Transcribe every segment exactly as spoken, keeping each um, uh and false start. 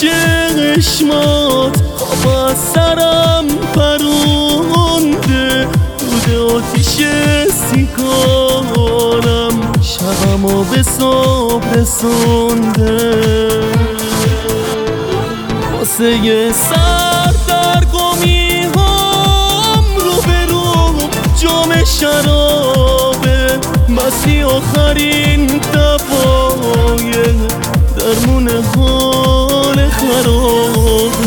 چشمات خواب از سرم پرونده، دود آتیش سیگارم شبمو به صبح رسونده. واسه یه سر در گمی هم رو به رو جام شرابه، مستی آخرین دفای درمون حال خرابه.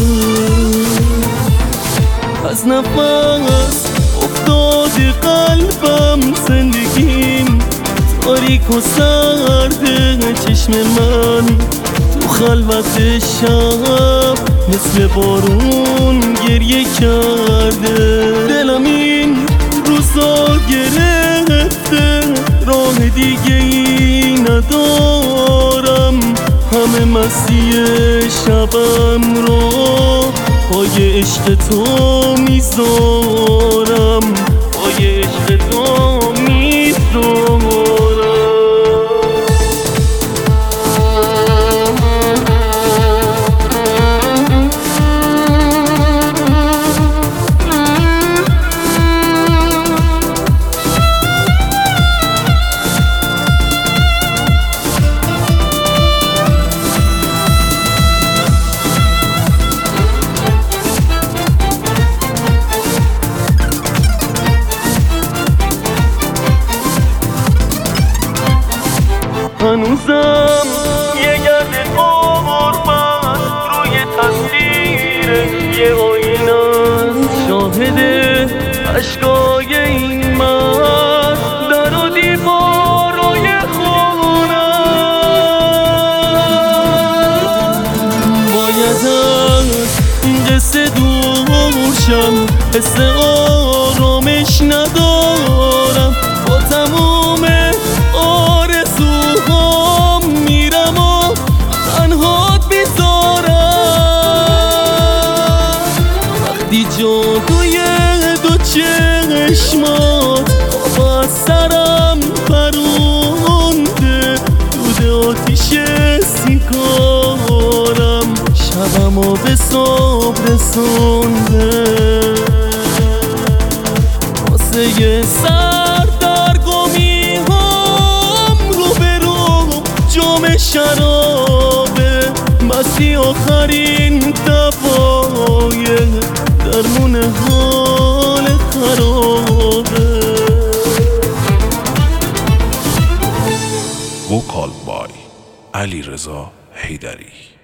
از نفس افتاده قلبم، زندگیم تاریک و سرده، چشم من تو خلوت شب مثل بارون گریه کرده. دلم این روزا گرفته، راه دیگه ای ندارم، همه مستی شبم رو پای عشق تو میذارم، پای عشق تو میذارم. هنوزم یه گرد قربت روی تصویر یه آینه است، شاهد اشکای این مرد در و دیوارای خونه. باید از این قصه دور شم، حس آرامش ندارم، با تموم جادوی دو چشمات خواب از سرم پرونده، دود آتیش سیگارم شبمو به صبح رسونده. واسه یه سر در گمی هم رو به رو جام شرابه، مستی آخرین دفای درمون حال خرابه. وکال بای علیرضا حیدری.